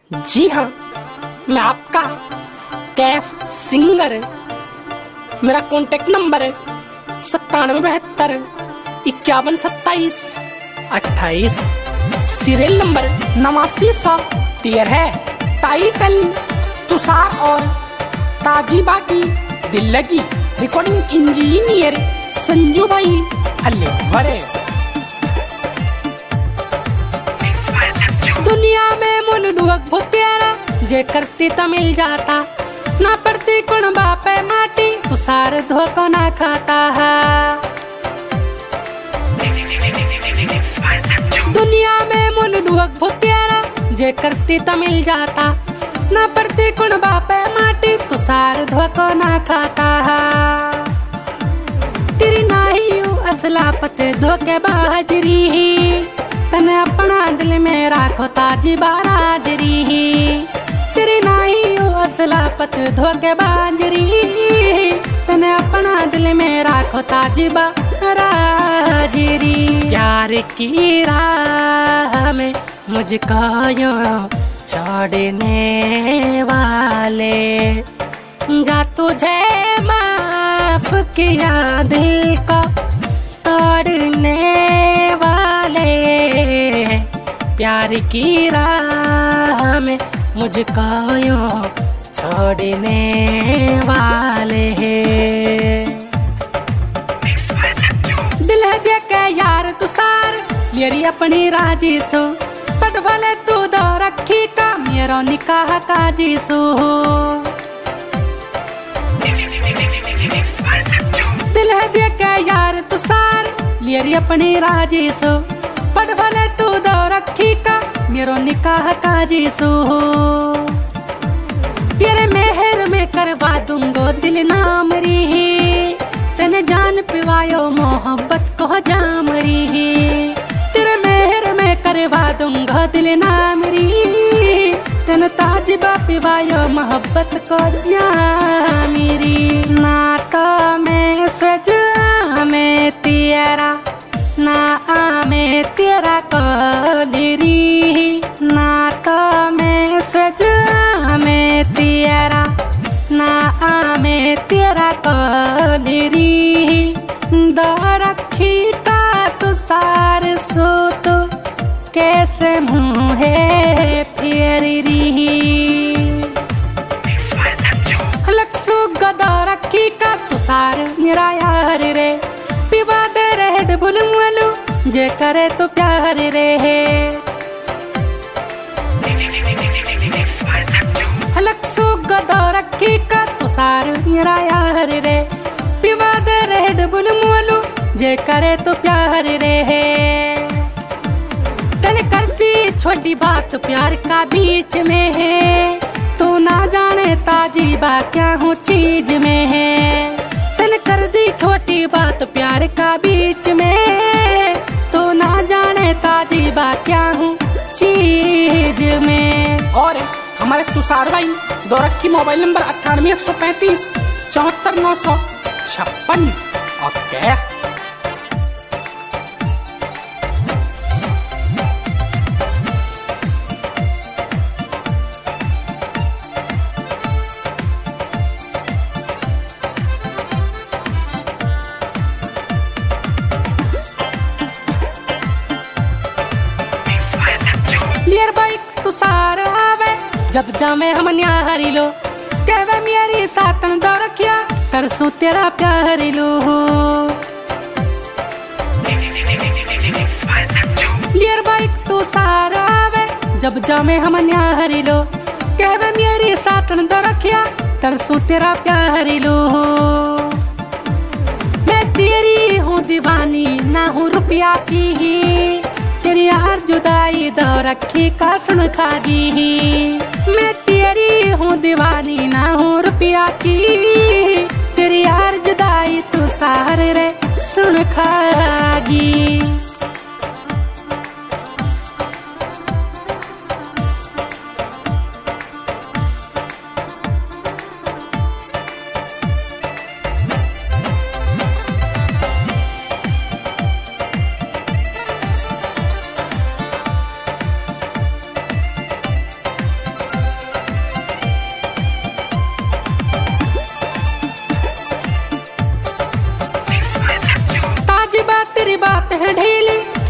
जी हाँ, मैं आपका कैफ सिंगर। मेरा कॉन्टेक्ट नंबर है 9772 51 27 28। सीरियल नंबर 8913 है। टाइटल तुषार और ताजिबा की दिल लगी। रिकॉर्डिंग इंजीनियर संजू भाई अल्लेवरे। दुनिया में मुन लुहक भुतियारा जे करती त मिल जाता, ना पड़ती कुण बापे माटी तुषार धोखो ना खाता है। दुनिया में मुन लुहक भुतियारा जे करती त मिल जाता, ना पड़ती कुण बापे माटी तुषार धोखो ना खाता है। तेरी नाही असला पते धोखे बाजरी, तने अपना दिल में राखो ताजिबा राजरी। तेरी नाही असला पत धोखे बाजरी, तने अपना दिल में राखो ताजिबा राजरी। प्यार की राह में मुझको यूं छोड़ने वाले, जा तुझे माफ किया दिल को तोड़ने वाले। प्यार की राह में मुझको यूं छोड़ने वाले हैं। दिल है दे के यार तुषार मेरी अपनी राजी सो, पट भले तू दो रखी का मेरो निकाह काजी सो। दिल है दे के यार तुषार मेरी अपनी राजी सो, पट भले तू दो रखी का मेरो निकाह काजी सो। तेरे मेहर में करवा दूंगो दिल नाम री, तने जान पिवायो मोहब्बत को जाम री। तेरे मेहर में करवा दूंगो दिल नाम री, तने ताजिबा पिवायो मोहब्बत को जाम री। ना तो मैं सजा में तेरा, ना आमे तेरा कदरी। ना तो मैं सजा में तेरा, ना आमे तेरा कदरी। दो रखी का तुषार सो तो कैसे मुँहे फेरी। लक्सू गदा रखी का तुषार मेरा यार रे, पिवा दे रेड बुल मुलू जे करे तो प्यार रे। लक्सू गदा रखी का तुषार मेरा यार रे, पिवा दे रेड बुल मुलू जे करे तो प्यार रे। तने करती छोटी बात प्यार का बीच में है, तू ना जाने ताजिबा क्या हूँ चीज में है। तने कर दी छोटी बात प्यार का बीच में, तू ना जाने ताजिबा क्या हूँ चीज में। और हमारे तुषार भाई दो रखी मोबाइल नंबर 98 135 74 956। ओके। तुषार आवे जब जामे हम न्याहरी लो, कहवे मेरी सातन दो रखिया तरसू तेरा प्यार लो। लियर बाइक तुषार आवे जब जामे हम न्याहरी लो, कहवे मेरी सातन दो रखिया तरसू तेरा प्यार लो। मैं तेरी हूँ दीवानी ना हूँ रुपया की ही, तेरी यार जुदाई दो रखी का सुन खागी। मैं तेरी हूँ दीवानी ना हूँ रुपया की, तेरी यार जुदाई तुषार रे सुन खागी।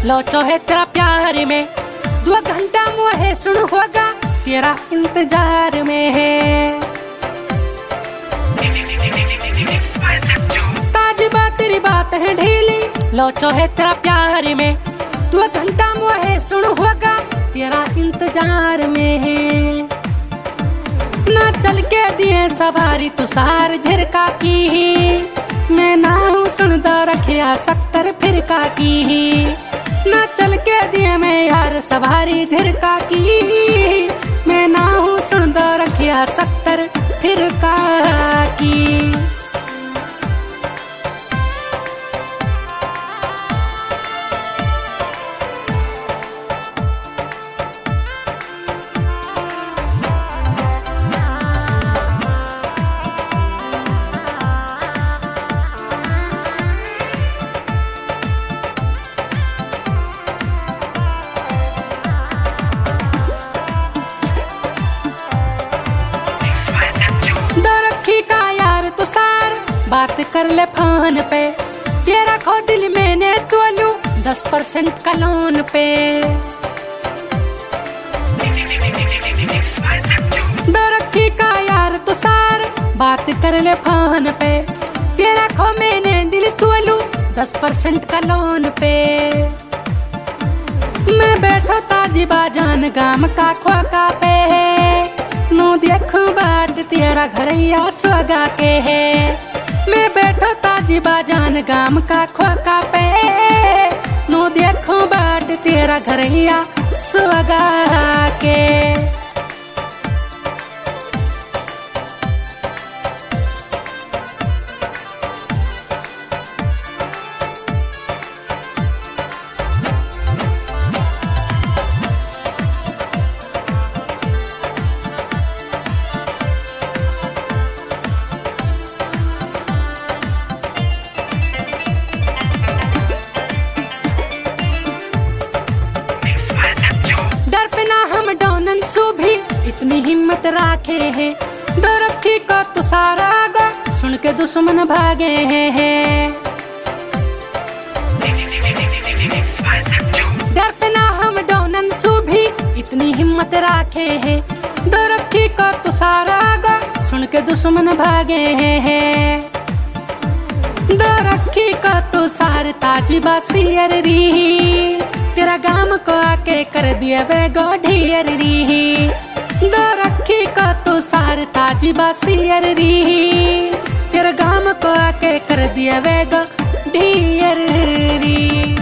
लोचो है तेरा प्यार में 2 घंटा मुहे सुन होगा तेरा इंतजार में है। ताजिबा तेरी बात है ढीली लोचो है तेरा प्यार में 2 घंटा मुहे सुन होगा तेरा इंतजार में है। ना चल के दिए सवारी तुषार झिरका की मैं ना हूँ सुनदा रखिया 70 फिरका की। ना चल के दिए मैं यार सवारी झिरका की मैं ना हूँ सुनदा रखिया 70 फिरका की। बात कर ले फोन पे तेरा खो दिल मैंने तो लूं 10% का लोन पे। दो रखी का यार तुषार बात कर ले फोन पे तेरा खो मैंने दिल तो लूं 10% का लोन पे। मैं बैठो ताजिबा जान गाम का खोका पे नो देखो बाट तेरा घरैया सोगा के है। मैं बैठो ताजिबा जान गाम का खोका पे नो देखो बाट तेरा घरैया सोगा के। इतनी हिम्मत राखे हैं दो रखी को तुषार आगा सुन के दुश्मन भागे हैं। डर पे ना हम डोनन भी इतनी हिम्मत राखे हैं दो रखी को तुषार आगा सुन के दुश्मन भागे हैं। दो रखी को तुषार ताजिबा सियर री तेरा गाम को आके कर दिया वे गोढियर री। दो रखी को तुषार ताजिबा सियर री तेरा गाम को आके कर दिया वे गोढियर री।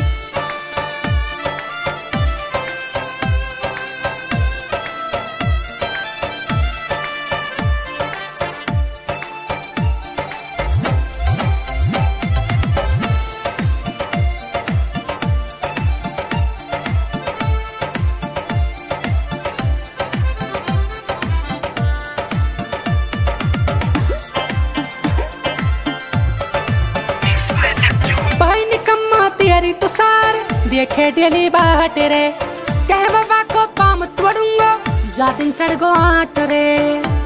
तुषार देखे डेली बाट रे कह बाबा को पाम तोड़ूंगा जा दिन चढ़ गो आट रे।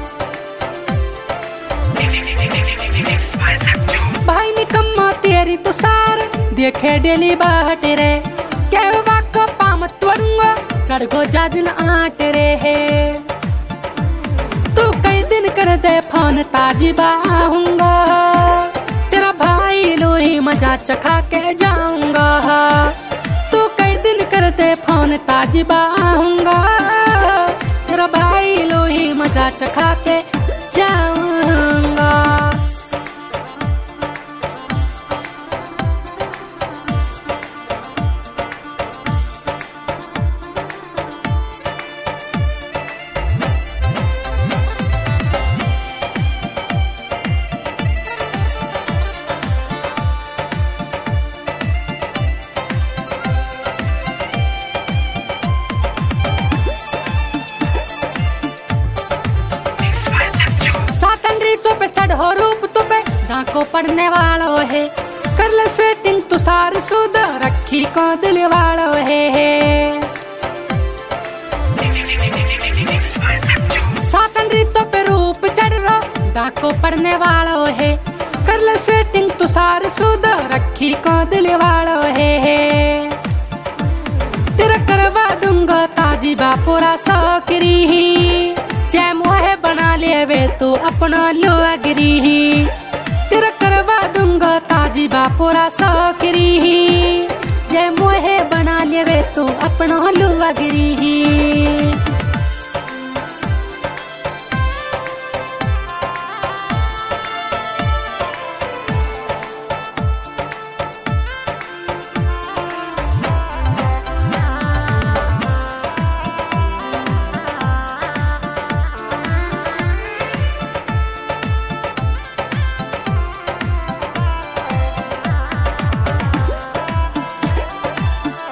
भाई निकम्मा तेरी तुषार देखे डेली बाट रे कह बाबा को पाम तोड़ूंगा चढ़ गो जा दिन आट रे है। तू कई दिन कर दे फोन ताजिबा आऊंगा तेरा भाई लोही मजा चखा के जाऊंगा। तू कई दिन कर दे फोन ताजिबा आऊंगा तेरा भाई लोही मजा चखा के जाऊंगा। हो रूप तो पे डाको पड़ने वालों है कर ले सेटिंग तुषार सुध रखी को दिल वालों है। सातन रीतों पे रूप चढ़ रो डाको पड़ने वालों है कर ले सेटिंग तुषार सुध रखी को दिल वालों है। ताजी बापुरा सौकरी जय मोहे बना लेवे तू अपना लोअगरी तेरा करवा दूंगा ताजी बापुरा सौकरी जय मोहे बना लेवे तू अपना लोअगरी